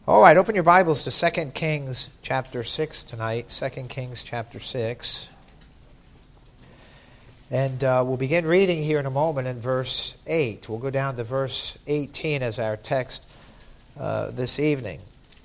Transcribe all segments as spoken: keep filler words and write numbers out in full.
All right, open your Bibles to Second Kings chapter six tonight. Second Kings chapter six. And uh, we'll begin reading here in a moment in verse eight. We'll go down to verse eighteen as our text uh, this evening.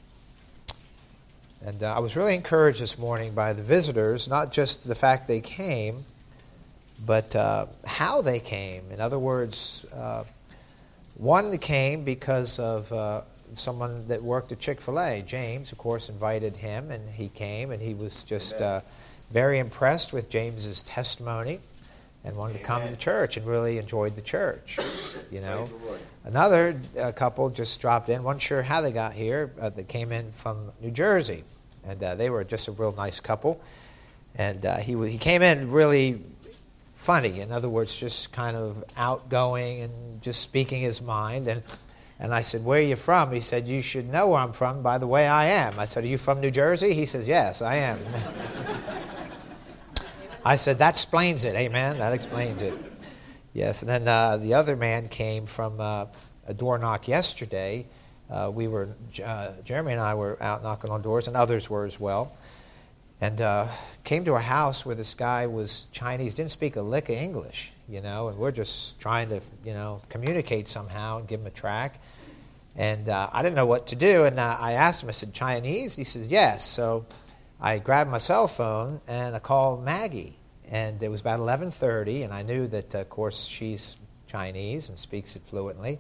And uh, I was really encouraged this morning by the visitors, not just the fact they came, but uh, how they came. In other words, uh, one came because of uh, someone that worked at Chick-fil-A. James, of course, invited him, and he came, and he was just uh, very impressed with James's testimony and wanted Amen. to come to the church and really enjoyed the church. You know, another uh, couple just dropped in, wasn't sure how they got here. Uh, they came in from New Jersey, and uh, they were just a real nice couple. And uh, he he came in really funny. In other words, just kind of outgoing and just speaking his mind. And And I said, "Where are you from?" He said, "You should know where I'm from by the way I am." I said, "Are you from New Jersey?" He says, "Yes, I am." I said, "That explains it, amen. That explains it." Yes, and then uh, the other man came from uh, a door knock yesterday. Uh, we were, uh, Jeremy and I were out knocking on doors, and others were as well. And uh, came to a house where this guy was Chinese, didn't speak a lick of English, you know, and we're just trying to, you know, communicate somehow and give him a track. And uh, I didn't know what to do, and uh, I asked him, I said, "Chinese?" He says, "Yes." So I grabbed my cell phone, and I called Maggie. And it was about eleven thirty, and I knew that, uh, of course, she's Chinese and speaks it fluently.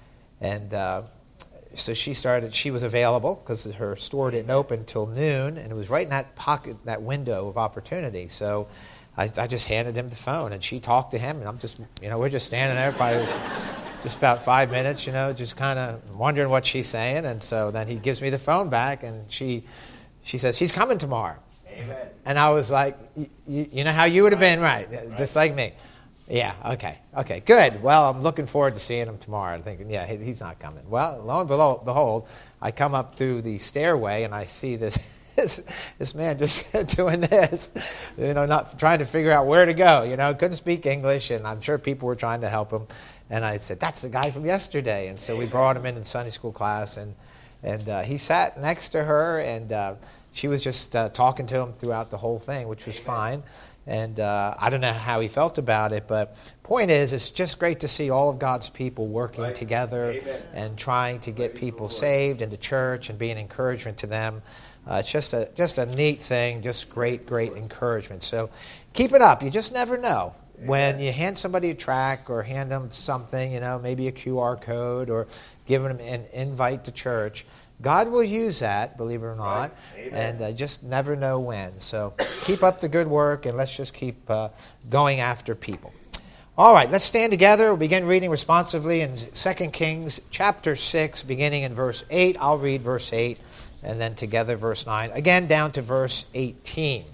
And uh, so she started, she was available because her store didn't open until noon, and it was right in that pocket, that window of opportunity. So I, I just handed him the phone, and she talked to him, and I'm just, you know, we're just standing there probably just about five minutes, you know, just kind of wondering what she's saying. And so then he gives me the phone back, and she she says, "He's coming tomorrow." Amen. And I was like, you, you know how you would have been, right? right? Just like me. Yeah, okay, okay, good. Well, I'm looking forward to seeing him tomorrow. I'm thinking, yeah, he, he's not coming. Well, lo and behold, I come up through the stairway, and I see this this, this man just doing this, you know, not trying to figure out where to go. You know, couldn't speak English, and I'm sure people were trying to help him. And I said, "That's the guy from yesterday." And so we brought him in in Sunday school class, and and uh, he sat next to her, and uh, she was just uh, talking to him throughout the whole thing, which was fine. And uh, I don't know how he felt about it, but point is, it's just great to see all of God's people working right. together Amen. and trying to get people saved into church and be an encouragement to them. Uh, it's just a just a neat thing, just great, great encouragement. So keep it up. You just never know. When you hand somebody a tract or hand them something, you know, maybe a Q R code or give them an invite to church, God will use that, believe it or not, right. and uh, just never know when. So keep up the good work, and let's just keep uh, going after people. All right, let's stand together. We'll begin reading responsively in Second Kings chapter six, beginning in verse eight. I'll read verse eight, and then together verse nine. Again, down to verse eighteen.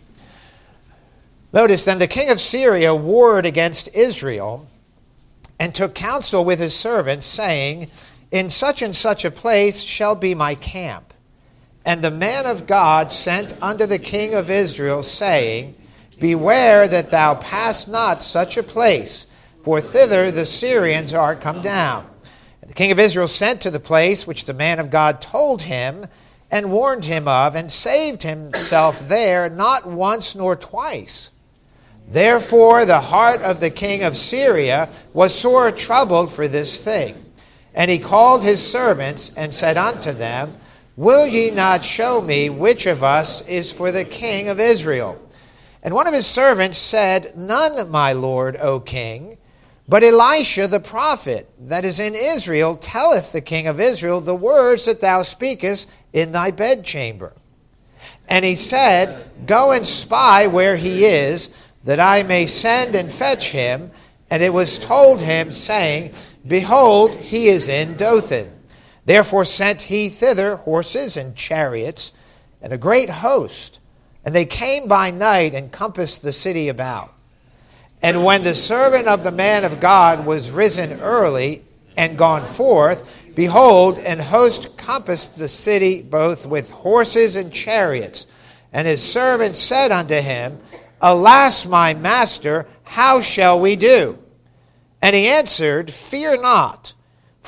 Notice, then the king of Syria warred against Israel and took counsel with his servants, saying, "In such and such a place shall be my camp." And the man of God sent unto the king of Israel, saying, "Beware that thou pass not such a place, for thither the Syrians are come down." And the king of Israel sent to the place which the man of God told him, and warned him of, and saved himself there not once nor twice. Therefore the heart of the king of Syria was sore troubled for this thing. And he called his servants, and said unto them, "Will ye not show me which of us is for the king of Israel?" And one of his servants said, "None, my lord, O king, but Elisha the prophet, that is in Israel, telleth the king of Israel the words that thou speakest in thy bedchamber." And he said, "Go and spy where he is, that I may send and fetch him." And it was told him, saying, "Behold, he is in Dothan." Therefore sent he thither horses and chariots, and a great host. And they came by night, and compassed the city about. And when the servant of the man of God was risen early, and gone forth, behold, an host compassed the city both with horses and chariots. And his servant said unto him, "Alas, my master, how shall we do?" And he answered, "Fear not,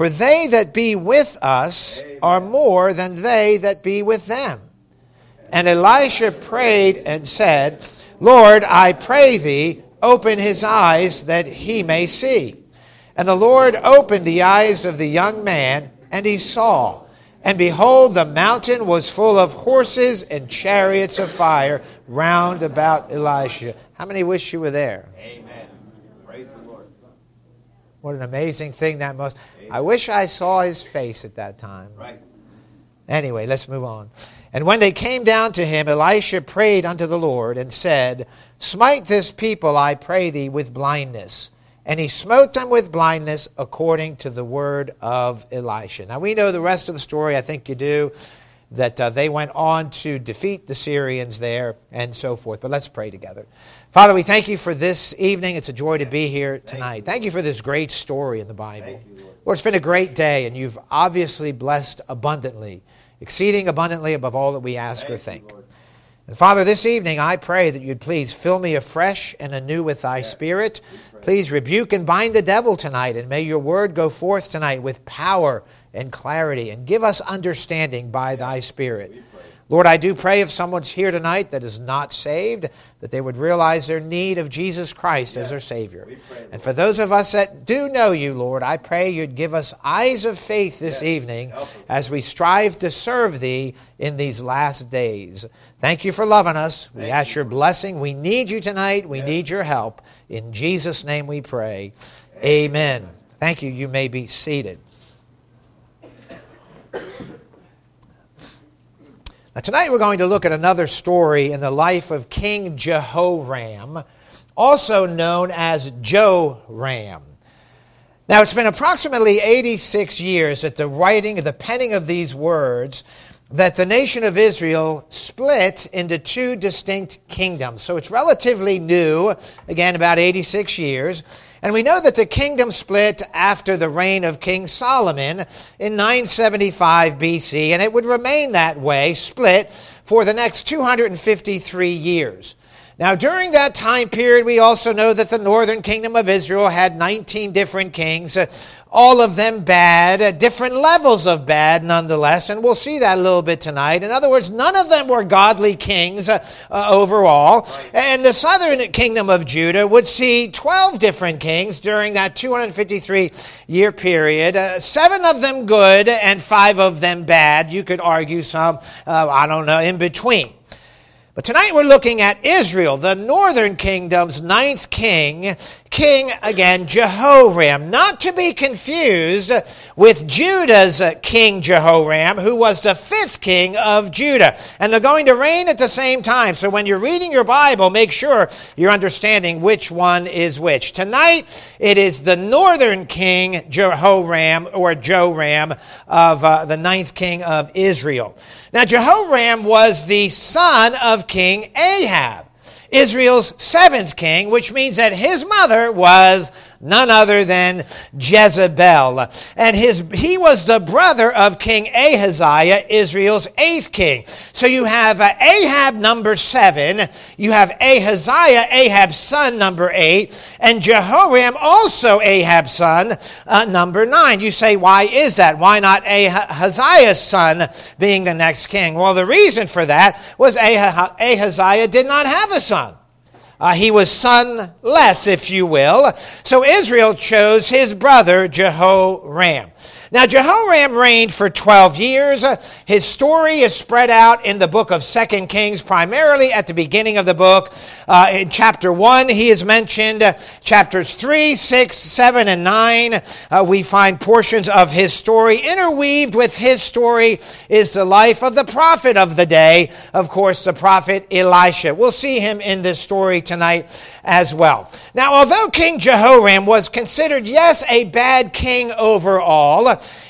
For they that be with us are more than they that be with them. And Elisha prayed and said, Lord, I pray thee, open his eyes that he may see. And the Lord opened the eyes of the young man, and he saw. And behold, the mountain was full of horses and chariots of fire round about Elisha. How many wish you were there? Amen. Praise the Lord. What an amazing thing that must. I wish I saw his face at that time. Right. Anyway, let's move on. And when they came down to him, Elisha prayed unto the Lord and said, Smite this people, I pray thee, with blindness. And he smote them with blindness according to the word of Elisha. Now we know the rest of the story, I think you do, that uh, they went on to defeat the Syrians there and so forth. But let's pray together. Father, we thank you for this evening. It's a joy to be here tonight. Thank you for this great story in the Bible. Lord, it's been a great day, and you've obviously blessed abundantly, exceeding abundantly above all that we ask or think. And Father, this evening I pray that you'd please fill me afresh and anew with thy Spirit. Please rebuke and bind the devil tonight, and may your word go forth tonight with power and clarity, and give us understanding by thy Spirit. Lord, I do pray if someone's here tonight that is not saved, that they would realize their need of Jesus Christ as their Savior. And for those of us that do know you, Lord, I pray you'd give us eyes of faith this evening as we strive to serve thee in these last days. Thank you for loving us. We ask your blessing. We need you tonight. We need your help. In Jesus' name we pray. Amen. Thank you. You may be seated. Now, tonight we're going to look at another story in the life of King Jehoram, also known as Joram. Now, it's been approximately eighty-six years at the writing, the penning of these words, that the nation of Israel split into two distinct kingdoms. So it's relatively new, again, about eighty-six years. And we know that the kingdom split after the reign of King Solomon in nine seventy-five B C, and it would remain that way, split, for the next two hundred fifty-three years. Now, during that time period, we also know that the northern kingdom of Israel had nineteen different kings, uh, all of them bad, uh, different levels of bad nonetheless, and we'll see that a little bit tonight. In other words, none of them were godly kings uh, uh, overall. Right. And the southern kingdom of Judah would see twelve different kings during that two hundred fifty-three year period, uh, seven of them good and five of them bad. You could argue some, uh, I don't know, in between. But tonight we're looking at Israel, the northern kingdom's ninth king, King, again, Jehoram. Not to be confused with Judah's King Jehoram, who was the fifth king of Judah. And they're going to reign at the same time. So when you're reading your Bible, make sure you're understanding which one is which. Tonight, it is the northern king, Jehoram, or Joram, of uh, the ninth king of Israel. Now, Jehoram was the son of King Ahab, Israel's seventh king, which means that his mother was none other than Jezebel. And his he was the brother of King Ahaziah, Israel's eighth king. So you have uh, Ahab, number seven. You have Ahaziah, Ahab's son, number eight. And Jehoram, also Ahab's son, uh, number nine. You say, why is that? Why not Ahaziah's son being the next king? Well, the reason for that was Ah- Ahaziah did not have a son. Uh, he was sonless, if you will. So Israel chose his brother Jehoram. Now, Jehoram reigned for twelve years. His story is spread out in the book of Second Kings, primarily at the beginning of the book. Uh, in chapter one, he is mentioned. Chapters three, six, seven, and nine, uh, we find portions of his story. Interweaved with his story is the life of the prophet of the day, of course, the prophet Elisha. We'll see him in this story tonight as well. Now, although King Jehoram was considered, yes, a bad king overall,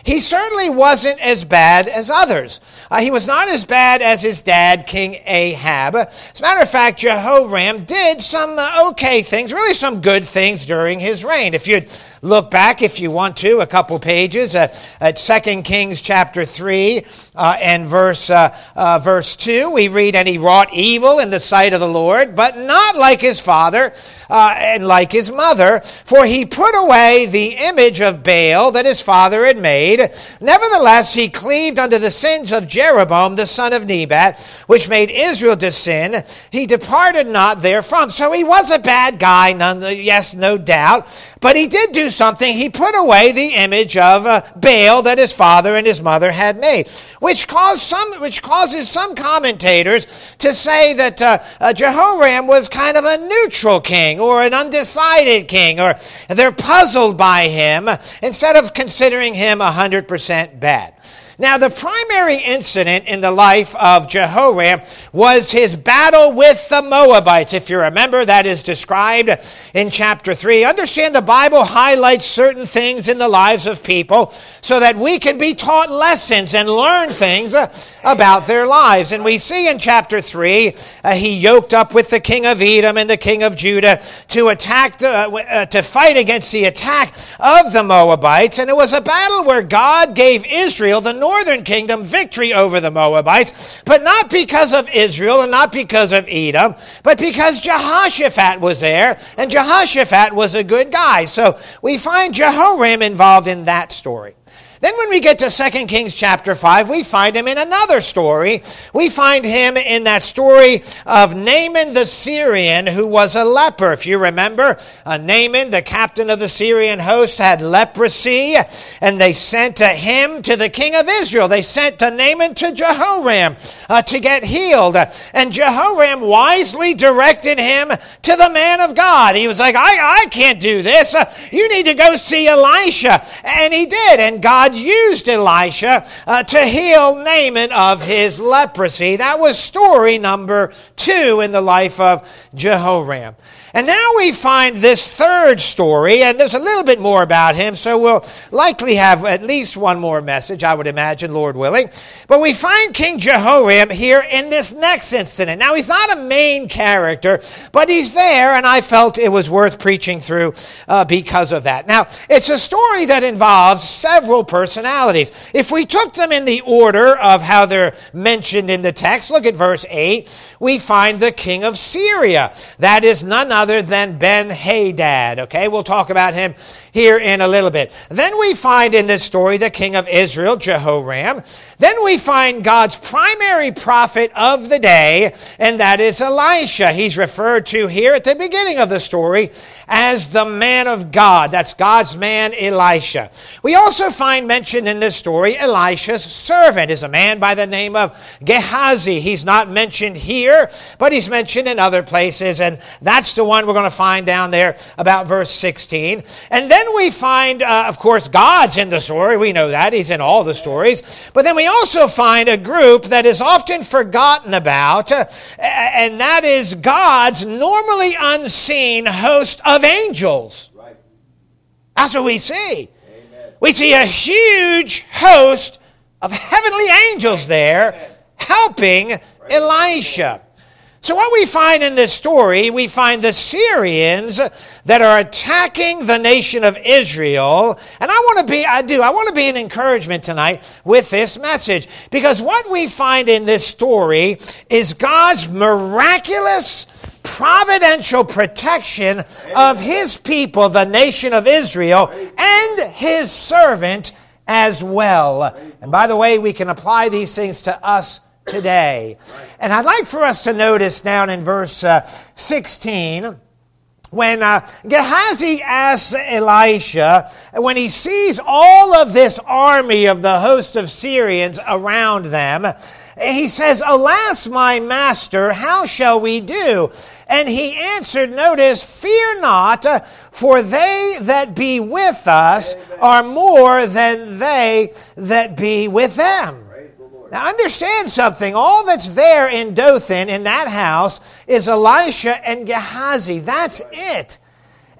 he certainly wasn't as bad as others. Uh, he was not as bad as his dad, King Ahab. As a matter of fact, Jehoram did some uh, okay things, really some good things during his reign. If you'd look back, if you want to, a couple pages uh, at Second Kings chapter three uh, and verse uh, uh, verse two, we read, "And he wrought evil in the sight of the Lord, but not like his father uh, and like his mother, for he put away the image of Baal that his father had made. Nevertheless, he cleaved unto the sins of Jeroboam the son of Nebat, which made Israel to sin. He departed not therefrom." So he was a bad guy, none, yes, no doubt, but he did do something. He put away the image of uh, Baal that his father and his mother had made, which caused some, which causes some commentators to say that uh, uh, Jehoram was kind of a neutral king or an undecided king, or they're puzzled by him instead of considering him one hundred percent bad. Now, the primary incident in the life of Jehoram was his battle with the Moabites. If you remember, that is described in chapter three. Understand the Bible highlights certain things in the lives of people so that we can be taught lessons and learn things about their lives. And we see in chapter three, uh, he yoked up with the king of Edom and the king of Judah to attack, the, uh, to fight against the attack of the Moabites. And it was a battle where God gave Israel, the northern kingdom, victory over the Moabites, but not because of Israel and not because of Edom, but because Jehoshaphat was there, and Jehoshaphat was a good guy. So we find Jehoram involved in that story. Then when we get to Second Kings chapter five, we find him in another story. We find him in that story of Naaman the Syrian, who was a leper. If you remember, uh, Naaman, the captain of the Syrian host, had leprosy, and they sent uh, him to the king of Israel. They sent uh, Naaman to Jehoram uh, to get healed. And Jehoram wisely directed him to the man of God. He was like, I, I can't do this. Uh, you need to go see Elisha. And he did, and God used Elisha uh, to heal Naaman of his leprosy. That was story number two in the life of Jehoram. And now we find this third story, and there's a little bit more about him, so we'll likely have at least one more message, I would imagine, Lord willing. But we find King Jehoram here in this next incident. Now, he's not a main character, but he's there, and I felt it was worth preaching through uh, because of that. Now, it's a story that involves several personalities. If we took them in the order of how they're mentioned in the text, look at verse eight, we find the king of Syria. That is none other other than Ben-Hadad. Okay, we'll talk about him here in a little bit. Then we find in this story the king of Israel, Jehoram. Then we find God's primary prophet of the day, and that is Elisha. He's referred to here at the beginning of the story as the man of God. That's God's man, Elisha. We also find mentioned in this story Elisha's servant is a man by the name of Gehazi. He's not mentioned here, but he's mentioned in other places, and that's the one we're going to find down there about verse sixteen. And then we find, uh, of course, God's in the story. We know that. He's in all the stories. But then we also find a group that is often forgotten about, uh, and that is God's normally unseen host of angels. Right. That's what we see. Amen. We see a huge host of heavenly angels there helping Elisha. So what we find in this story, we find the Syrians that are attacking the nation of Israel. And I want to be, I do, I want to be an encouragement tonight with this message. Because what we find in this story is God's miraculous, providential protection of his people, the nation of Israel, and his servant as well. And by the way, we can apply these things to us today. And I'd like for us to notice down in verse uh, sixteen, when uh, Gehazi asks Elisha, when he sees all of this army of the host of Syrians around them, he says, "Alas, my master, how shall we do?" And he answered, notice, "Fear not, for they that be with us are more than they that be with them." Now understand something. All that's there in Dothan, in that house, is Elisha and Gehazi. That's it.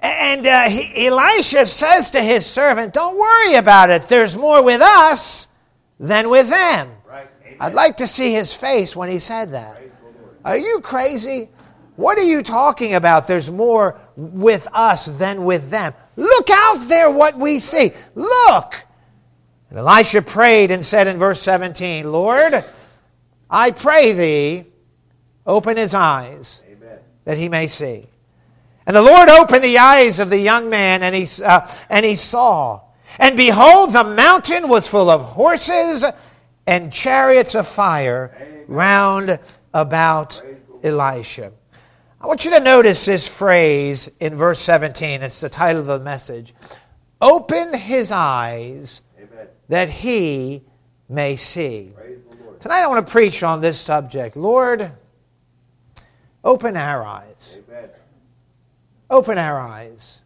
And uh, he, Elisha says to his servant, don't worry about it. There's more with us than with them. Right. I'd like to see his face when he said that. Are you crazy? What are you talking about? There's more with us than with them. Look out there what we see. Look. And Elisha prayed and said in verse seventeen, Lord, I pray thee, open his eyes, Amen. That he may see. And the Lord opened the eyes of the young man, and he, uh, and he saw. And behold, the mountain was full of horses and chariots of fire Amen. round about Elisha. I want you to notice this phrase in verse seventeen. It's the title of the message. Open his eyes Amen. that he may see. Praise the Lord. Tonight I want to preach on this subject. Lord, open our eyes. Amen. Open our eyes.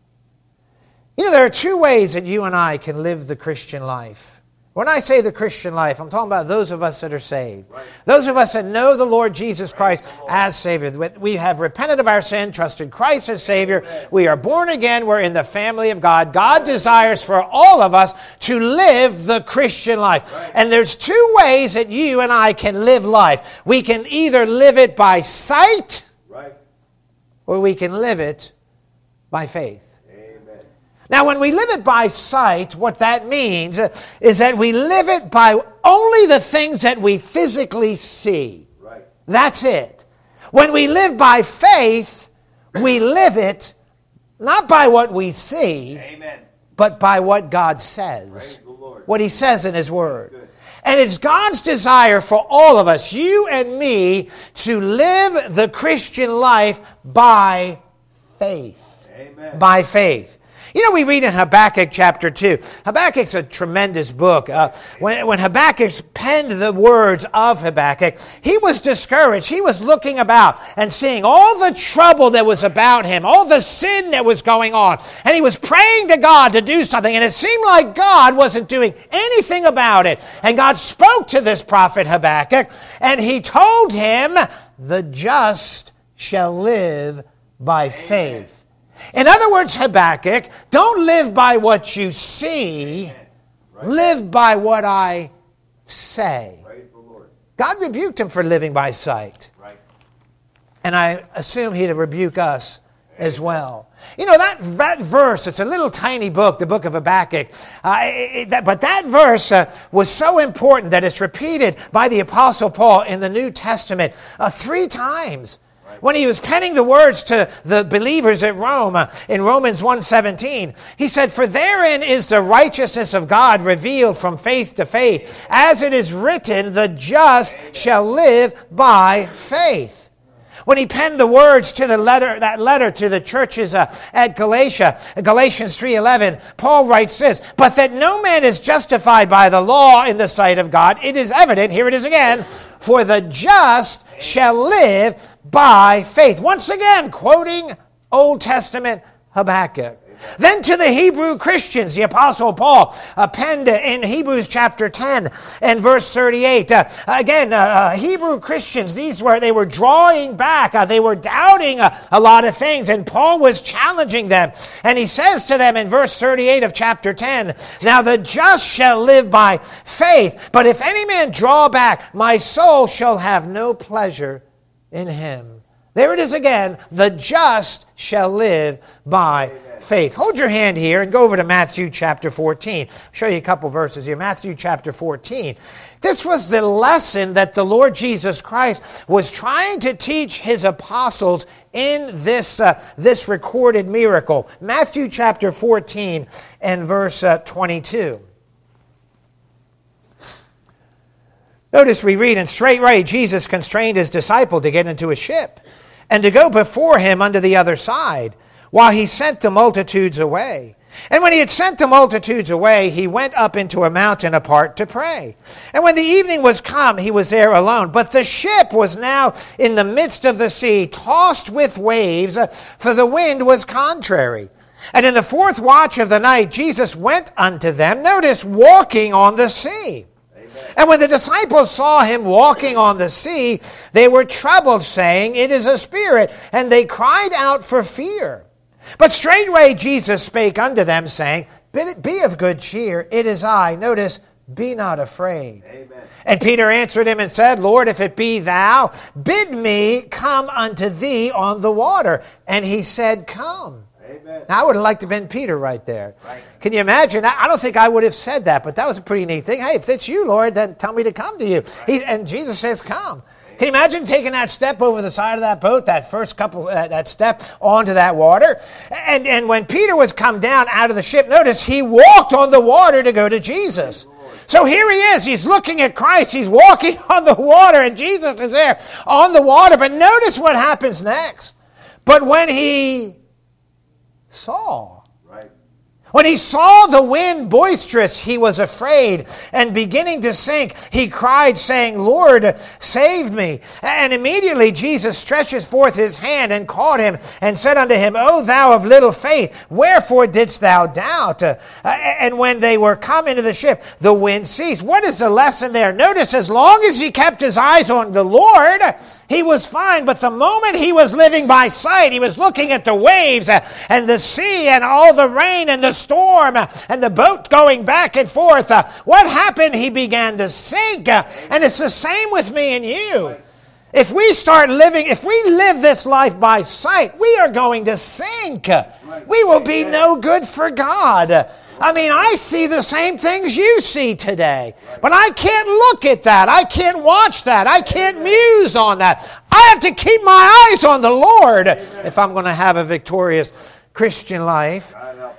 You know, there are two ways that you and I can live the Christian life. When I say the Christian life, I'm talking about those of us that are saved. Right. Those of us that know the Lord Jesus Christ as Savior. We have repented of our sin, trusted Christ as Savior. We are born again. We're in the family of God. God desires for all of us to live the Christian life. Right. And there's two ways that you and I can live life. We can either live it by sight, Right. or we can live it by faith. Amen. Now, when we live it by sight, what that means is that we live it by only the things that we physically see. Right. That's it. When we live by faith, we live it not by what we see, Amen. but by what God says, Praise the Lord. what He says in His Word. Good. And it's God's desire for all of us, you and me, to live the Christian life by faith. Amen. By faith. You know, we read in Habakkuk chapter two. Habakkuk's a tremendous book. Uh, when, when Habakkuk penned the words of Habakkuk, he was discouraged. He was looking about and seeing all the trouble that was about him, all the sin that was going on. And he was praying to God to do something. And it seemed like God wasn't doing anything about it. And God spoke to this prophet Habakkuk, and he told him, the just shall live by faith. In other words, Habakkuk, don't live by what you see. Right. Live by what I say. Praise the Lord. God rebuked him for living by sight. Right. And I assume he'd rebuke us as well. You know, that, that verse, it's a little tiny book, the book of Habakkuk. Uh, it, that, but that verse uh, was so important that it's repeated by the Apostle Paul in the New Testament uh, three times. When he was penning the words to the believers at Rome, uh, in Romans one seventeen, he said, for therein is the righteousness of God revealed from faith to faith. As it is written, the just shall live by faith. When he penned the words to the letter, that letter to the churches uh, at Galatia, Galatians three eleven, Paul writes this, but that no man is justified by the law in the sight of God, it is evident, here it is again, for the just shall live by faith. Once again, quoting Old Testament Habakkuk. Then to the Hebrew Christians, the Apostle Paul uh, penned in Hebrews chapter ten and verse thirty-eight. Uh, again, uh, uh, Hebrew Christians, these were, they were drawing back. Uh, they were doubting uh, a lot of things, and Paul was challenging them. And he says to them in verse thirty-eight of chapter ten, now the just shall live by faith, but if any man draw back, my soul shall have no pleasure in him. There it is again, the just shall live by faith. Hold your hand here and go over to Matthew chapter fourteen. I'll show you a couple verses here. Matthew chapter fourteen. This was the lesson that the Lord Jesus Christ was trying to teach his apostles in this, uh, this recorded miracle. Matthew chapter fourteen and verse uh, twenty-two. Notice we read, and straightway Jesus constrained his disciple to get into a ship and to go before him unto the other side, while he sent the multitudes away. And when he had sent the multitudes away, he went up into a mountain apart to pray. And when the evening was come, he was there alone. But the ship was now in the midst of the sea, tossed with waves, for the wind was contrary. And in the fourth watch of the night, Jesus went unto them, notice, walking on the sea. And when the disciples saw him walking on the sea, they were troubled, saying, it is a spirit, and they cried out for fear. But straightway Jesus spake unto them, saying, Be of good cheer, it is I. Notice, be not afraid. Amen. And Peter answered him and said, Lord, if it be thou, bid me come unto thee on the water. And he said, Come. Amen. Now, I would have liked to have been Peter right there. Right. Can you imagine? I I don't think I would have said that, but that was a pretty neat thing. Hey, if it's you, Lord, then tell me to come to you. Right. He, and Jesus says, Come. Can you imagine taking that step over the side of that boat, that first couple, uh, that step onto that water? And, and when Peter was come down out of the ship, notice he walked on the water to go to Jesus. So here he is. He's looking at Christ. He's walking on the water, and Jesus is there on the water. But notice what happens next. But when he saw... When he saw the wind boisterous, he was afraid, and beginning to sink, he cried, saying, Lord, save me. And immediately Jesus stretches forth his hand and caught him, and said unto him, O thou of little faith, wherefore didst thou doubt? Uh, and when they were come into the ship, the wind ceased. What is the lesson there? Notice, as long as he kept his eyes on the Lord, he was fine. But the moment he was living by sight, he was looking at the waves uh, and the sea and all the rain and the storm and the boat going back and forth. Uh, what happened? He began to sink. Uh, and it's the same with me and you. If we start living, if we live this life by sight, we are going to sink. We will be no good for God. I mean, I see the same things you see today. But I can't look at that. I can't watch that. I can't muse on that. I have to keep my eyes on the Lord if I'm going to have a victorious Christian life.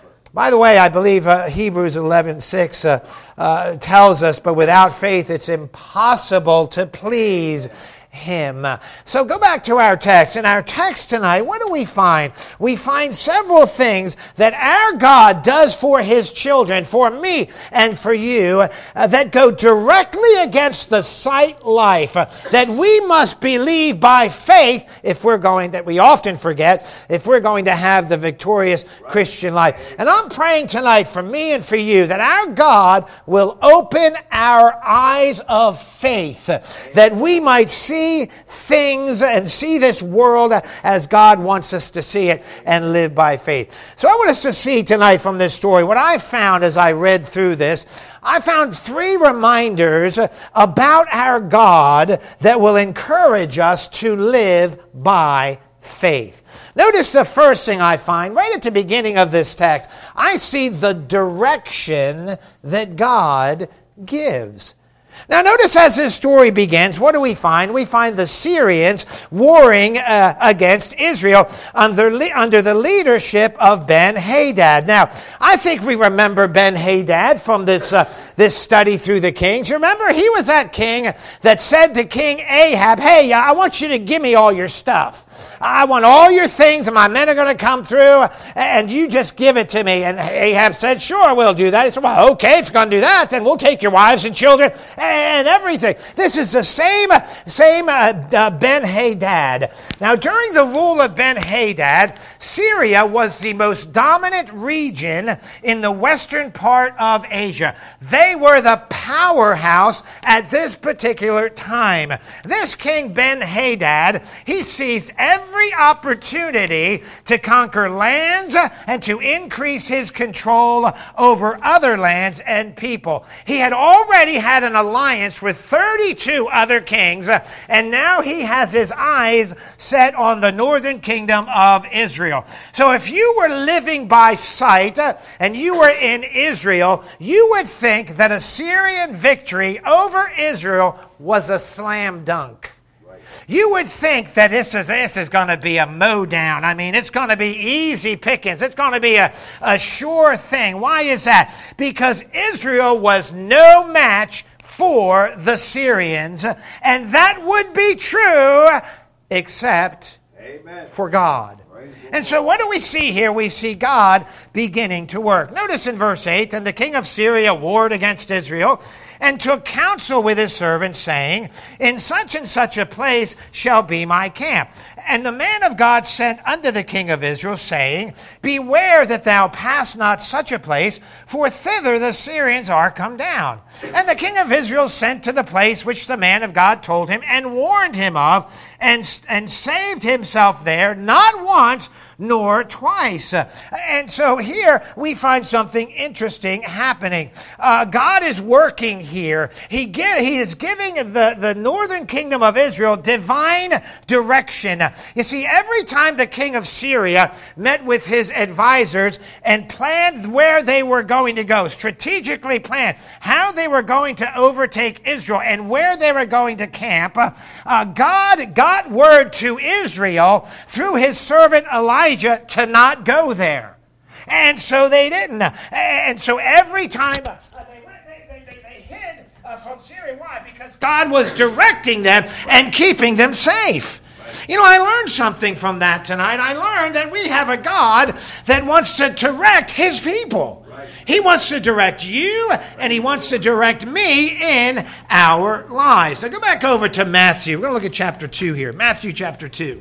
By the way, I believe uh, Hebrews eleven six uh, uh, tells us, but without faith it's impossible to please Him. So go back to our text. In our text tonight, what do we find? We find several things that our God does for His children, for me and for you, uh, that go directly against the sight life, uh, that we must believe by faith if we're going, that we often forget, if we're going to have the victorious Christian life. And I'm praying tonight for me and for you that our God will open our eyes of faith, that we might see things and see this world as God wants us to see it and live by faith. So I want us to see tonight from this story, what I found as I read through this, I found three reminders about our God that will encourage us to live by faith. Notice the first thing I find right at the beginning of this text. I see the direction that God gives. Now notice as this story begins, what do we find? We find the Syrians warring uh, against Israel under, le- under the leadership of Ben-Hadad. Now, I think we remember Ben-Hadad from this, uh, this study through the Kings. You remember, he was that king that said to King Ahab, hey, I want you to give me all your stuff. I want all your things, and my men are going to come through, and you just give it to me. And Ahab said, sure, we'll do that. He said, well, okay, if you're going to do that, then we'll take your wives and children and everything. This is the same, same uh, uh, Ben-Hadad. Now, during the rule of Ben-Hadad, Syria was the most dominant region in the western part of Asia. They were the powerhouse at this particular time. This king Ben-Hadad, he seized every opportunity to conquer lands and to increase his control over other lands and people. He had already had an alliance with thirty-two other kings, and now he has his eyes set on the northern kingdom of Israel. So if you were living by sight and you were in Israel, you would think that a Syrian victory over Israel was a slam dunk. You would think that this is, this is going to be a mow down. I mean, it's going to be easy pickings. It's going to be a, a sure thing. Why is that? Because Israel was no match for the Syrians. And that would be true except Amen. For God. And so what do we see here? We see God beginning to work. Notice in verse eight, and the king of Syria warred against Israel, and took counsel with his servants, saying, in such and such a place shall be my camp. And the man of God sent unto the king of Israel, saying, Beware that thou pass not such a place, for thither the Syrians are come down. And the king of Israel sent to the place which the man of God told him, and warned him of, and, and saved himself there, not once, nor twice. Uh, and so here we find something interesting happening. Uh, God is working here. He, give, he is giving the, the northern kingdom of Israel divine direction. You see, every time the king of Syria met with his advisors and planned where they were going to go, strategically planned how they were going to overtake Israel and where they were going to camp, uh, uh, God got word to Israel through his servant Elijah to not go there. And so they didn't. And so every time uh, they, went, they, they, they hid uh, from Syria. Why? Because God was directing them and keeping them safe. You know, I learned something from that tonight. I learned that we have a God that wants to direct his people. He wants to direct you, and he wants to direct me in our lives. Now go back over to Matthew. We're going to look at chapter two here. Matthew chapter two.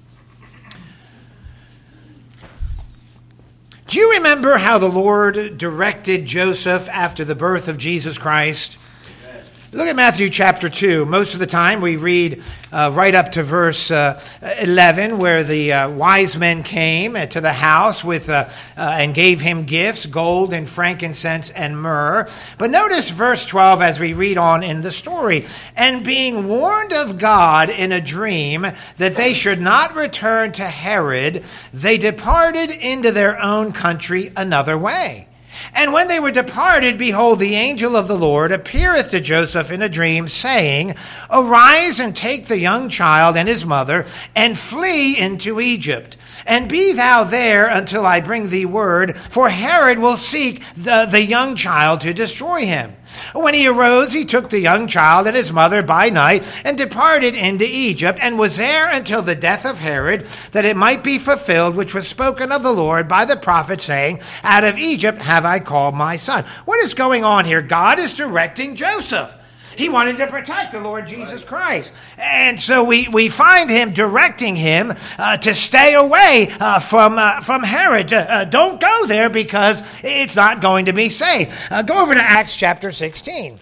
Do you remember how the Lord directed Joseph after the birth of Jesus Christ? Look at Matthew chapter two. Most of the time we read uh, right up to verse uh, eleven, where the uh, wise men came to the house with uh, uh, and gave him gifts, gold and frankincense and myrrh. But notice verse twelve as we read on in the story. And being warned of God in a dream that they should not return to Herod, they departed into their own country another way. And when they were departed, behold, the angel of the Lord appeareth to Joseph in a dream, saying, Arise and take the young child and his mother, and flee into Egypt. And be thou there until I bring thee word, for Herod will seek the, the young child to destroy him. When he arose, he took the young child and his mother by night, and departed into Egypt, and was there until the death of Herod, that it might be fulfilled which was spoken of the Lord by the prophet, saying, Out of Egypt have I called my son. What is going on here? God is directing Joseph. He wanted to protect the Lord Jesus Christ. And so we, we find him directing him uh, to stay away uh, from uh, from Herod. Uh, uh, don't go there because it's not going to be safe. Uh, go over to Acts chapter sixteen.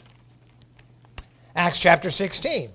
Acts chapter sixteen.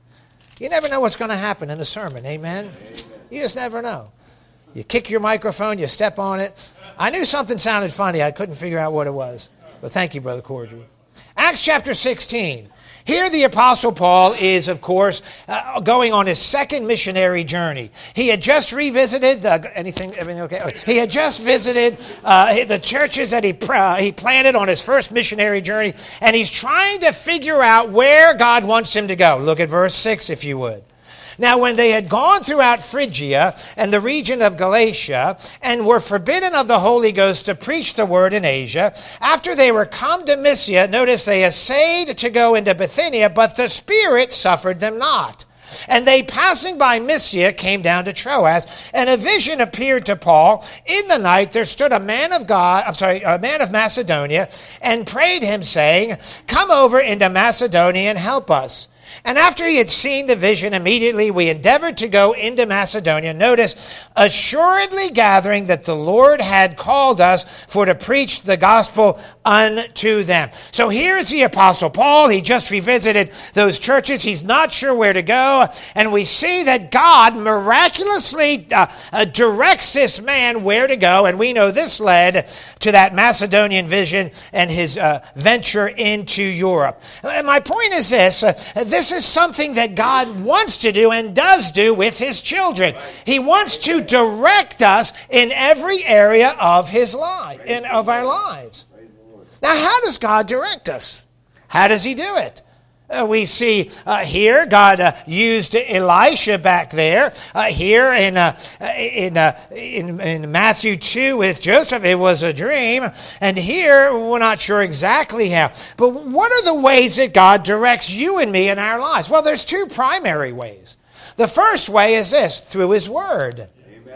You never know what's going to happen in a sermon, amen? Amen? You just never know. You kick your microphone, you step on it. I knew something sounded funny. I couldn't figure out what it was. But thank you, Brother Corddry. Acts chapter sixteen. Here the Apostle Paul is, of course, uh, going on his second missionary journey. He had just revisited, the, anything, everything okay? He had just visited uh, the churches that he, uh, he planted on his first missionary journey, and he's trying to figure out where God wants him to go. Look at verse six, if you would. Now, when they had gone throughout Phrygia and the region of Galatia, and were forbidden of the Holy Ghost to preach the word in Asia, after they were come to Mysia, notice they essayed to go into Bithynia, but the Spirit suffered them not. And they, passing by Mysia, came down to Troas, and a vision appeared to Paul. In the night there stood a man of God, I'm sorry, a man of Macedonia, and prayed him, saying, Come over into Macedonia and help us. And after he had seen the vision, immediately we endeavored to go into Macedonia. Notice, assuredly gathering that the Lord had called us for to preach the gospel unto them. So here's the Apostle Paul. He just revisited those churches. He's not sure where to go. And we see that God miraculously uh, uh, directs this man where to go. And we know this led to that Macedonian vision and his uh, venture into Europe. And my point is this. Uh, this is something that God wants to do and does do with his children. He wants to direct us in every area of his life, in, of our lives. Now, how does God direct us? How does he do it? Uh, we see uh, here God uh, used Elisha back there. Uh, here in, uh, in, uh, in in Matthew two with Joseph, it was a dream. And here, we're not sure exactly how. But what are the ways that God directs you and me in our lives? Well, there's two primary ways. The first way is this, through his word. Amen.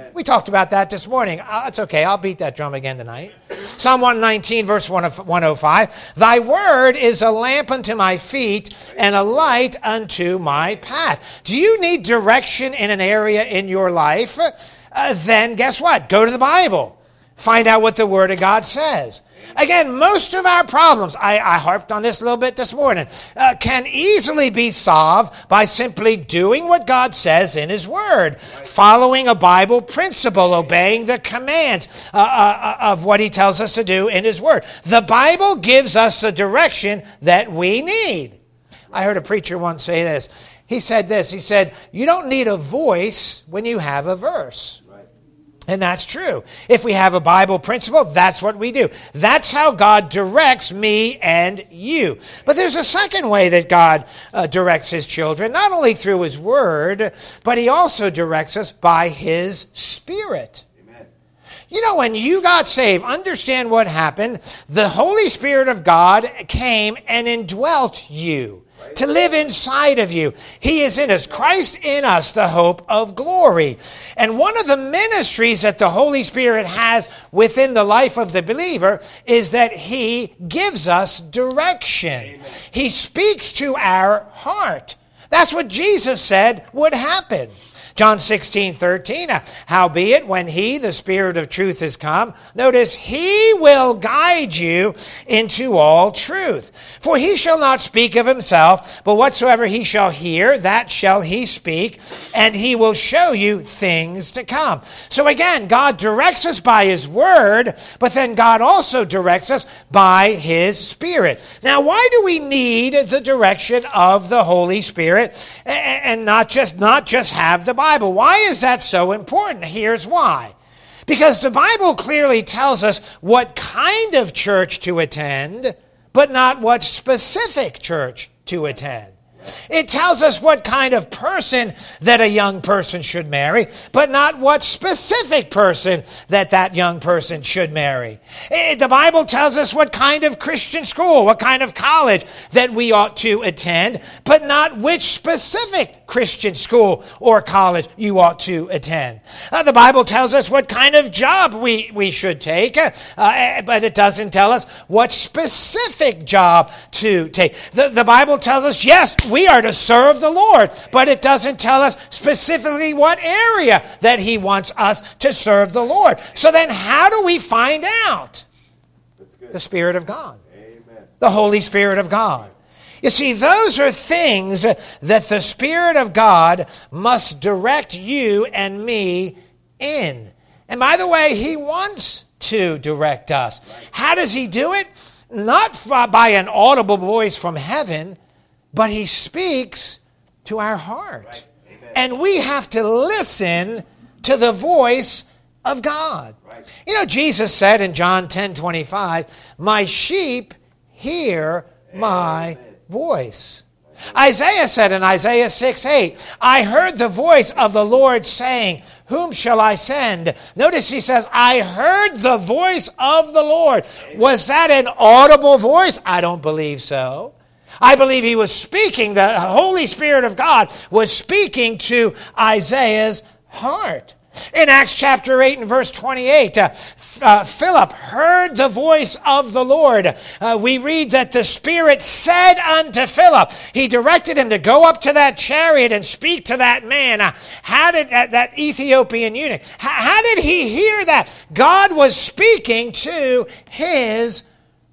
We talked about that this morning. Uh, it's okay. I'll beat that drum again tonight. Psalm one nineteen, verse one oh five. Thy word is a lamp unto my feet and a light unto my path. Do you need direction in an area in your life? Uh, then guess what? Go to the Bible. Find out what the Word of God says. Again, most of our problems, I, I harped on this a little bit this morning, uh, can easily be solved by simply doing what God says in His Word, following a Bible principle, obeying the commands uh, uh, of what He tells us to do in His Word. The Bible gives us the direction that we need. I heard a preacher once say this. He said this. He said, you don't need a voice when you have a verse. And that's true. If we have a Bible principle, that's what we do. That's how God directs me and you. But there's a second way that God uh, directs His children, not only through His Word, but He also directs us by His Spirit. Amen. You know, when you got saved, understand what happened. The Holy Spirit of God came and indwelt you, to live inside of you. He is in us. Christ in us, the hope of glory. And one of the ministries that the Holy Spirit has within the life of the believer is that He gives us direction. Amen. He speaks to our heart. That's what Jesus said would happen. John sixteen thirteen, howbeit when He, the Spirit of truth, is come, notice, He will guide you into all truth. For He shall not speak of Himself, but whatsoever He shall hear, that shall He speak, and He will show you things to come. So again, God directs us by His Word, but then God also directs us by His Spirit. Now, why do we need the direction of the Holy Spirit and not just, not just have the Bible? Why is that so important? Here's why. Because the Bible clearly tells us what kind of church to attend, but not what specific church to attend. It tells us what kind of person that a young person should marry, but not what specific person that that young person should marry. The Bible tells us what kind of Christian school, what kind of college that we ought to attend, but not which specific Christian school or college you ought to attend. Uh, the Bible tells us what kind of job we, we should take, uh, but it doesn't tell us what specific job to take. The, the Bible tells us, yes, we are to serve the Lord, but it doesn't tell us specifically what area that He wants us to serve the Lord. So then how do we find out? The Spirit of God. Amen. The Holy Spirit of God. You see, those are things that the Spirit of God must direct you and me in. And by the way, He wants to direct us. How does He do it? Not by an audible voice from heaven, but He speaks to our heart. Right. And we have to listen to the voice of God. Right. You know, Jesus said in John ten twenty-five, my sheep hear my Amen. voice. Isaiah said in Isaiah six eight, I heard the voice of the Lord saying, whom shall I send? Notice he says, I heard the voice of the Lord. Was that an audible voice? I don't believe so. I believe he was speaking, the Holy Spirit of God was speaking to Isaiah's heart. In Acts chapter eight and verse twenty-eight, uh, uh, Philip heard the voice of the Lord. Uh, we read that the Spirit said unto Philip, he directed him to go up to that chariot and speak to that man. Uh, how did uh, that Ethiopian eunuch, how, how did he hear that? God was speaking to his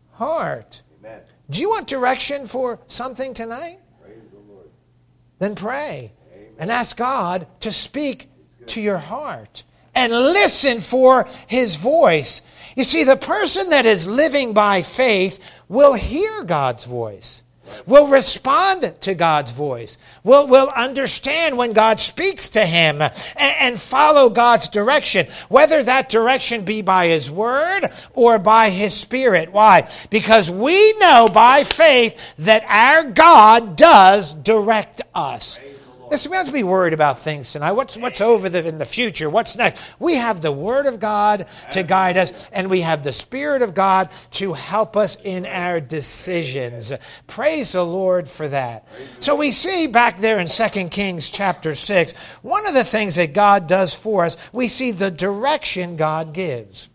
heart. Amen. Do you want direction for something tonight? Praise the Lord. Then pray. Amen. And ask God to speak to your heart and listen for His voice. You see, the person that is living by faith will hear God's voice, will respond to God's voice, will, will understand when God speaks to him and, and follow God's direction, whether that direction be by His Word or by His Spirit. Why? Because we know by faith that our God does direct us. Listen, we don't have to be worried about things tonight. What's what's over the, in the future? What's next? We have the Word of God to guide us, and we have the Spirit of God to help us in our decisions. Praise the Lord for that. So we see back there in Second Kings chapter six, one of the things that God does for us, we see the direction God gives.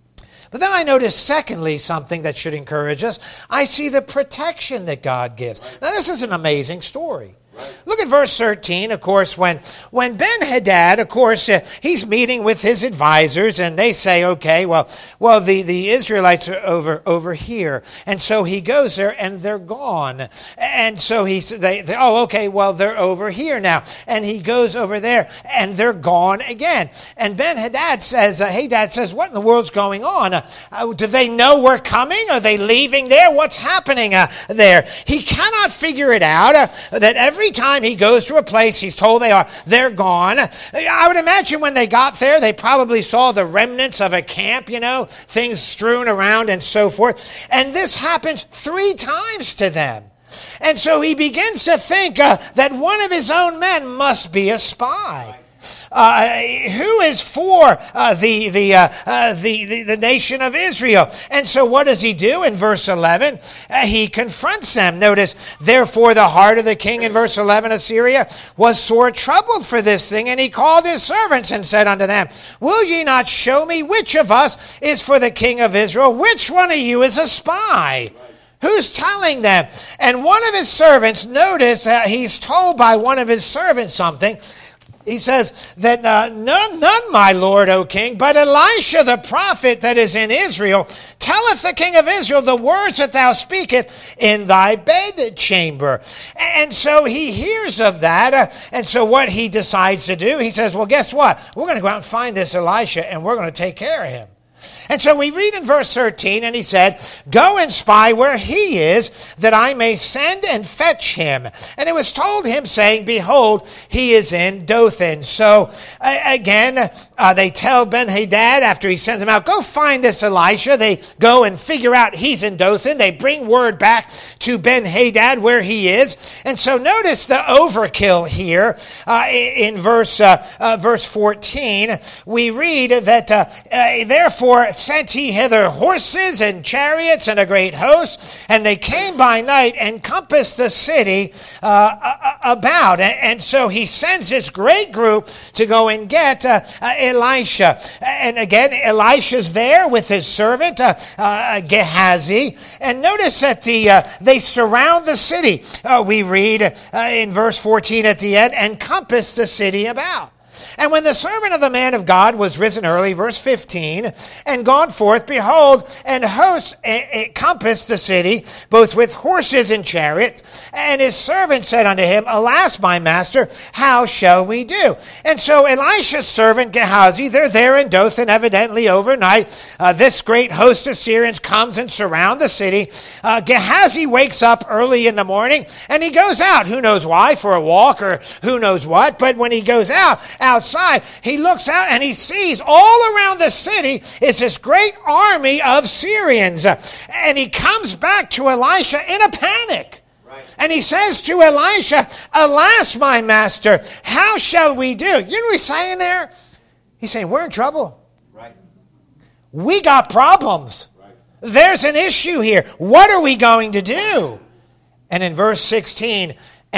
But then I notice, secondly, something that should encourage us. I see the protection that God gives. Now, this is an amazing story. Look at verse thirteen, of course, when, when Ben-Hadad, of course, uh, he's meeting with his advisors, and they say, okay, well, well, the, the Israelites are over, over here. And so he goes there, and they're gone. And so he they, they oh, okay, well, they're over here now. And he goes over there, and they're gone again. And Ben-Hadad says, uh, hey, Dad says, what in the world's going on? Uh, uh, do they know we're coming? Are they leaving there? What's happening uh, there? He cannot figure it out, uh, that every time he goes to a place he's told they are, they're gone. I would imagine when they got there, they probably saw the remnants of a camp, you know, things strewn around and so forth. And this happens three times to them. And so he begins to think uh, that one of his own men must be a spy. Uh, who is for uh, the, the, uh, uh, the, the, the nation of Israel? And so what does he do in verse eleven? Uh, he confronts them. Notice, therefore the heart of the king in verse eleven of Syria was sore troubled for this thing, and he called his servants and said unto them, will ye not show me which of us is for the king of Israel? Which one of you is a spy? Who's telling them? And one of his servants, notice that he's told by one of his servants something. He says that uh, none, none, my lord, O king, but Elisha the prophet that is in Israel telleth the king of Israel the words that thou speakest in thy bedchamber. And so he hears of that. Uh, and so what he decides to do, he says, well, guess what? We're going to go out and find this Elisha, and we're going to take care of him. And so we read in verse thirteen, and he said, go and spy where he is, that I may send and fetch him. And it was told him, saying, behold, he is in Dothan. So uh, again, uh, they tell Ben-Hadad after he sends him out, go find this Elisha. They go and figure out he's in Dothan. They bring word back to Ben-Hadad where he is. And so notice the overkill here uh, in verse, uh, uh, verse fourteen. We read that, uh, uh, therefore, sent he hither horses and chariots and a great host, and they came by night and compassed the city uh, about. And so he sends this great group to go and get uh, uh, Elisha. And again, Elisha's there with his servant uh, uh, Gehazi. And notice that the uh, they surround the city. Uh, we read uh, in verse fourteen at the end, and compass the city about. And when the servant of the man of God was risen early, verse fifteen, and gone forth, behold, an host encompassed the city, both with horses and chariots. And his servant said unto him, alas, my master, how shall we do? And so Elisha's servant Gehazi, they're there in Dothan, evidently overnight. Uh, this great host of Syrians comes and surround the city. Uh, Gehazi wakes up early in the morning, and he goes out. Who knows why? For a walk or who knows what. But when he goes out, outside, he looks out and he sees all around the city is this great army of Syrians. And he comes back to Elisha in a panic. Right. And he says to Elisha, alas, my master, how shall we do? You know what he's saying there? He's saying, we're in trouble. Right. We got problems. Right. There's an issue here. What are we going to do? And in verse sixteen,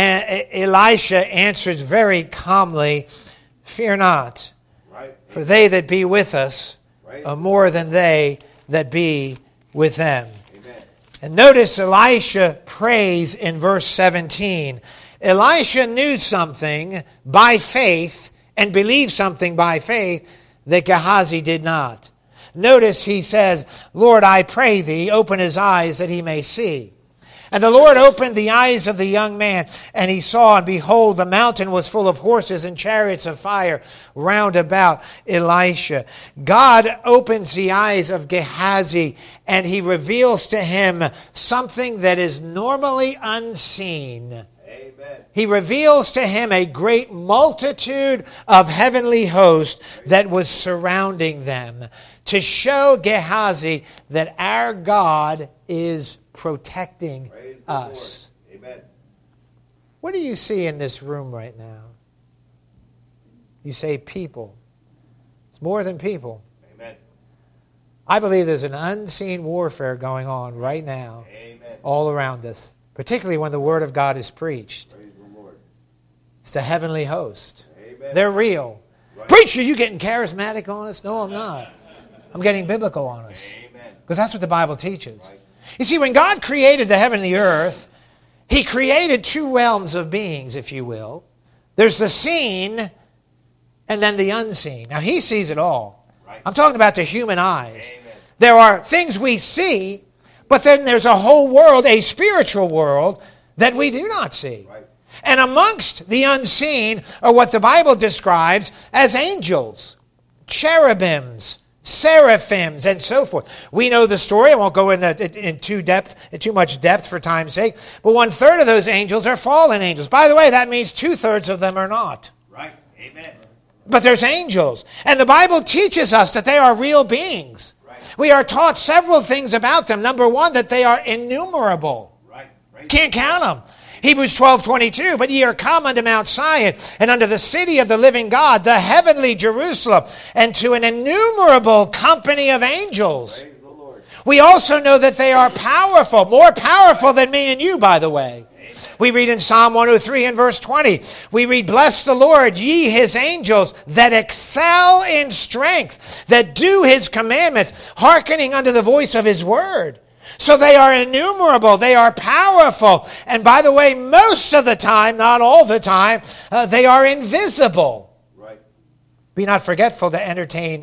Elisha answers very calmly, fear not, right. For they that be with us right. are more than they that be with them. Amen. And notice Elisha prays in verse seventeen. Elisha knew something by faith and believed something by faith that Gehazi did not. Notice he says, Lord, I pray thee, open his eyes that he may see. And the Lord opened the eyes of the young man, and he saw, and behold, the mountain was full of horses and chariots of fire round about Elisha. God opens the eyes of Gehazi, and he reveals to him something that is normally unseen. Amen. He reveals to him a great multitude of heavenly hosts that was surrounding them, to show Gehazi that our God is protecting us. Amen. What do you see in this room right now? You say people. It's more than people. Amen. I believe there's an unseen warfare going on right now. Amen. All around us, particularly when the Word of God is preached. Praise the Lord. It's the heavenly host. Amen. They're real. Right. Preacher, you getting charismatic on us? No, I'm not. I'm getting biblical on us. Amen. Because that's what the Bible teaches. Right. You see, when God created the heaven and the earth, He created two realms of beings, if you will. There's the seen and then the unseen. Now, He sees it all. Right. I'm talking about the human eyes. Amen. There are things we see, but then there's a whole world, a spiritual world, that we do not see. Right. And amongst the unseen are what the Bible describes as angels, cherubims, seraphims, and so forth. We know the story. I won't go into in too depth, in too much depth for time's sake. But one third of those angels are fallen angels. By the way, that means two thirds of them are not. Right. Amen. But there's angels. And the Bible teaches us that they are real beings. Right. We are taught several things about them. Number one, that they are innumerable. Right. Right. Can't count them. Hebrews twelve twenty-two, but ye are come unto Mount Sion, and unto the city of the living God, the heavenly Jerusalem, and to an innumerable company of angels. Praise the Lord. We also know that they are powerful, more powerful than me and you, by the way. We read in Psalm one oh three and verse twenty, we read, bless the Lord, ye his angels, that excel in strength, that do his commandments, hearkening unto the voice of his word. So they are innumerable, they are powerful, and by the way, most of the time, not all the time, uh, they are invisible. Right. Be not forgetful to entertain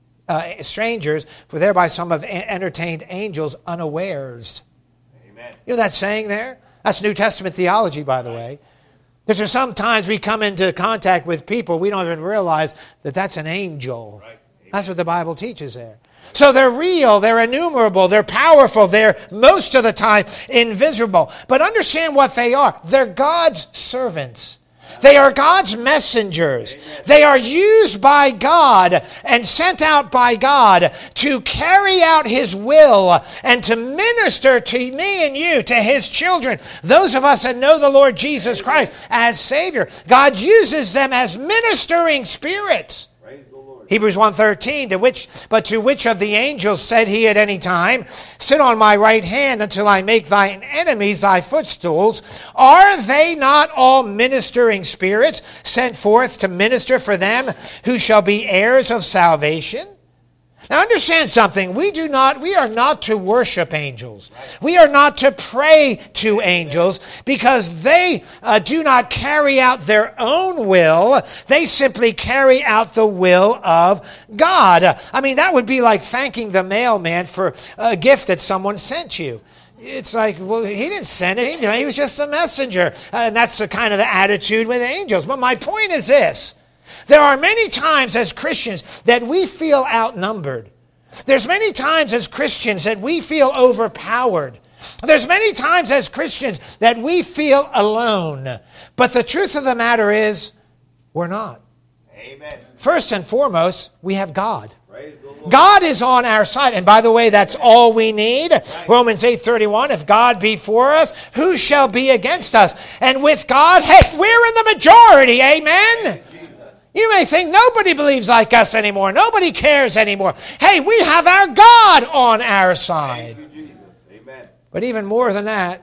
uh, strangers, for thereby some have entertained angels unawares. Amen. You know that saying there? That's New Testament theology, by the way. Because there's sometimes we come into contact with people, we don't even realize that that's an angel. Right. That's what the Bible teaches there. So they're real, they're innumerable, they're powerful, they're most of the time invisible. But understand what they are. They're God's servants. They are God's messengers. They are used by God and sent out by God to carry out His will and to minister to me and you, to His children, those of us that know the Lord Jesus Christ as Savior. God uses them as ministering spirits. Praise the Lord. Hebrews one thirteen, to which, but to which of the angels said he at any time, sit on my right hand until I make thine enemies thy footstools? Are they not all ministering spirits sent forth to minister for them who shall be heirs of salvation? Now understand something. We do not, we are not to worship angels. We are not to pray to angels because they uh, do not carry out their own will. They simply carry out the will of God. I mean, that would be like thanking the mailman for a gift that someone sent you. It's like, well, he didn't send it. He, he was just a messenger. Uh, and that's the kind of the attitude with angels. But my point is this. There are many times as Christians that we feel outnumbered. There's many times as Christians that we feel overpowered. There's many times as Christians that we feel alone. But the truth of the matter is, we're not. Amen. First and foremost, we have God. Praise the Lord. God is on our side. And by the way, that's all we need. Romans eight thirty-one, if God be for us, who shall be against us? And with God, hey, we're in the majority. Amen. You may think nobody believes like us anymore. Nobody cares anymore. Hey, we have our God on our side. Thank you, Jesus. Amen. But even more than that,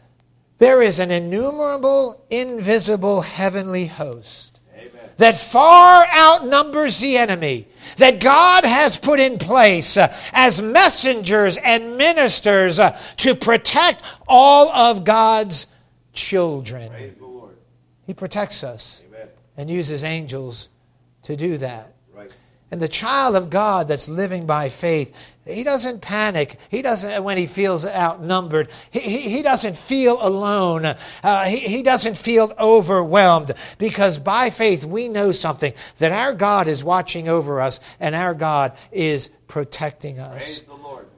there is an innumerable, invisible heavenly host Amen. that far outnumbers the enemy, that God has put in place uh, as messengers and ministers uh, to protect all of God's children. Praise the Lord. He protects us Amen. and uses angels to do that. Right. And the child of God that's living by faith, he doesn't panic. He doesn't, when he feels outnumbered, he, he, he doesn't feel alone. Uh, he, he doesn't feel overwhelmed, because by faith we know something, that our God is watching over us and our God is protecting us. Praise the Lord.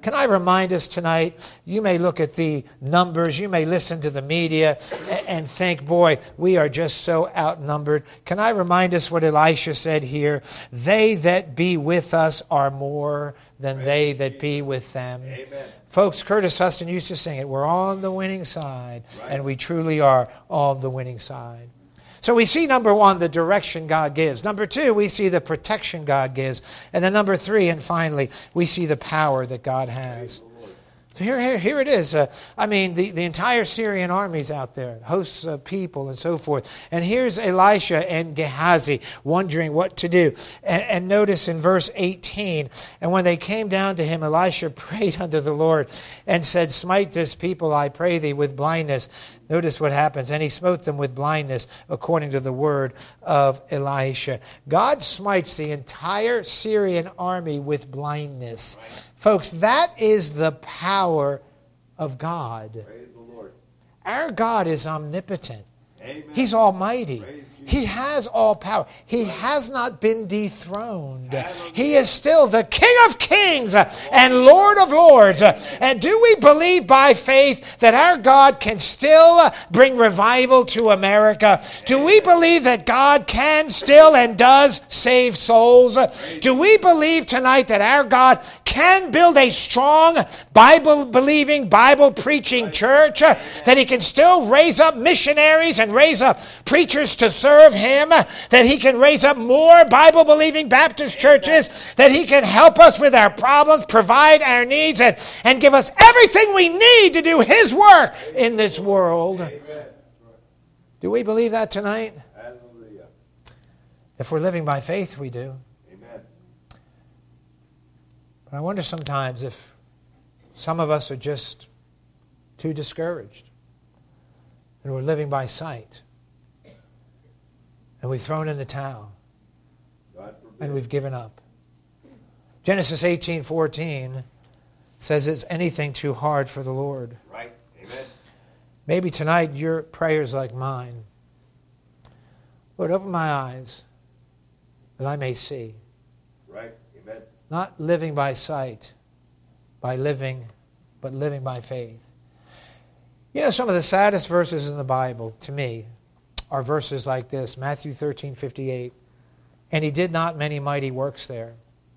Can I remind us tonight, you may look at the numbers, you may listen to the media and, and think, boy, we are just so outnumbered. Can I remind us what Elisha said here? They that be with us are more than Praise they that Jesus. Be with them. Amen. Folks, Curtis Huston used to sing it, we're on the winning side, right. And we truly are on the winning side. So we see, number one, the direction God gives. Number two, we see the protection God gives. And then number three, and finally, we see the power that God has. So here, here, here it is. Uh, I mean, the, the entire Syrian army's out there, hosts of people and so forth. And here's Elisha and Gehazi wondering what to do. And, and notice in verse eighteen, and when they came down to him, Elisha prayed unto the Lord and said, smite this people, I pray thee, with blindness. Notice what happens. And he smote them with blindness according to the word of Elisha. God smites the entire Syrian army with blindness. Right. Folks, that is the power of God. Praise the Lord. Our God is omnipotent. Amen. He's almighty. Praise He has all power. He has not been dethroned. He is still the King of kings and Lord of lords. And do we believe by faith that our God can still bring revival to America? Do we believe that God can still and does save souls? Do we believe tonight that our God can build a strong Bible-believing, Bible-preaching church? That He can still raise up missionaries and raise up preachers to serve serve Him, that He can raise up more Bible-believing Baptist churches, that He can help us with our problems, provide our needs, and, and give us everything we need to do His work in this world. Amen. Do we believe that tonight? Hallelujah. If we're living by faith, we do. Amen. But I wonder sometimes if some of us are just too discouraged and we're living by sight. And we've thrown in the towel. And we've given up. Genesis eighteen fourteen says, is anything too hard for the Lord? Right. Amen. Maybe tonight your prayer's like mine. Lord, open my eyes that I may see. Right. Amen. Not living by sight, by living, but living by faith. You know, some of the saddest verses in the Bible, to me, are verses like this, Matthew thirteen fifty-eight. And He did not many mighty works there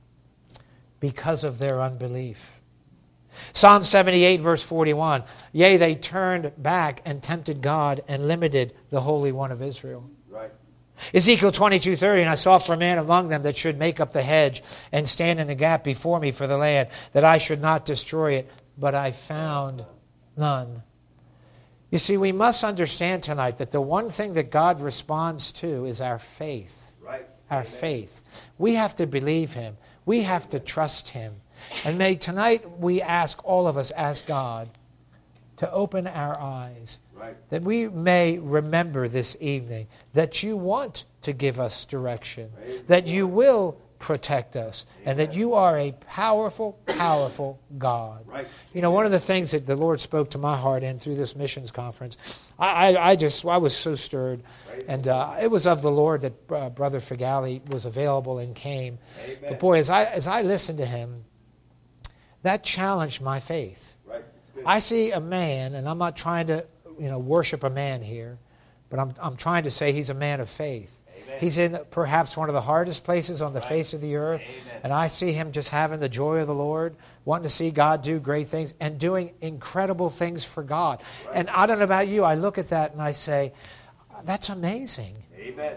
because of their unbelief. Psalm seventy-eight verse forty-one. Yea, they turned back and tempted God and limited the Holy One of Israel. Right. Ezekiel twenty-two thirty. And I sought for a man among them that should make up the hedge and stand in the gap before me for the land, that I should not destroy it. But I found none. You see, we must understand tonight that the one thing that God responds to is our faith. Right. Our Amen. Faith. We have to believe Him. We have to trust Him. And may tonight we ask, all of us, ask God to open our eyes. Right. That we may remember this evening that You want to give us direction. Praise that You will protect us. Amen. And that You are a powerful, powerful God. Right. You know, one of the things that the Lord spoke to my heart in through this missions conference, I, I, I just, I was so stirred. Right. And uh, it was of the Lord that uh, Brother Figali was available and came. Amen. But boy, as I, as I listened to him, that challenged my faith. Right. I see a man, and I'm not trying to, you know, worship a man here, but I'm, I'm trying to say he's a man of faith. He's in perhaps one of the hardest places on the right. face of the earth. Amen. And I see him just having the joy of the Lord, wanting to see God do great things and doing incredible things for God. Right. And I don't know about you, I look at that and I say, that's amazing. Amen.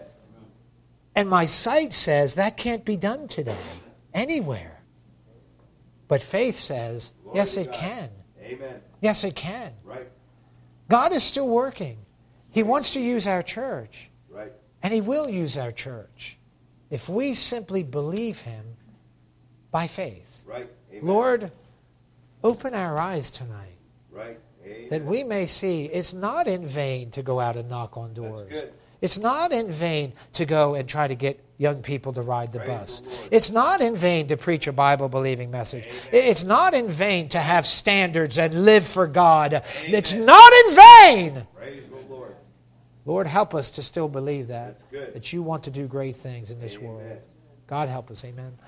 And my sight says that can't be done today, anywhere. But faith says, Glory yes, it God. Can. Amen. Yes, it can. Right. God is still working. He wants to use our church. Right. And He will use our church if we simply believe Him by faith. Right. Amen. Lord, open our eyes tonight. Right. Amen. That we may see it's not in vain to go out and knock on doors. That's good. It's not in vain to go and try to get young people to ride the Praise bus. the It's not in vain to preach a Bible-believing message. Amen. It's not in vain to have standards and live for God. Amen. It's not in vain. Praise the Lord. Lord, help us to still believe that, That's good. that You want to do great things in this Amen. world. God help us. Amen.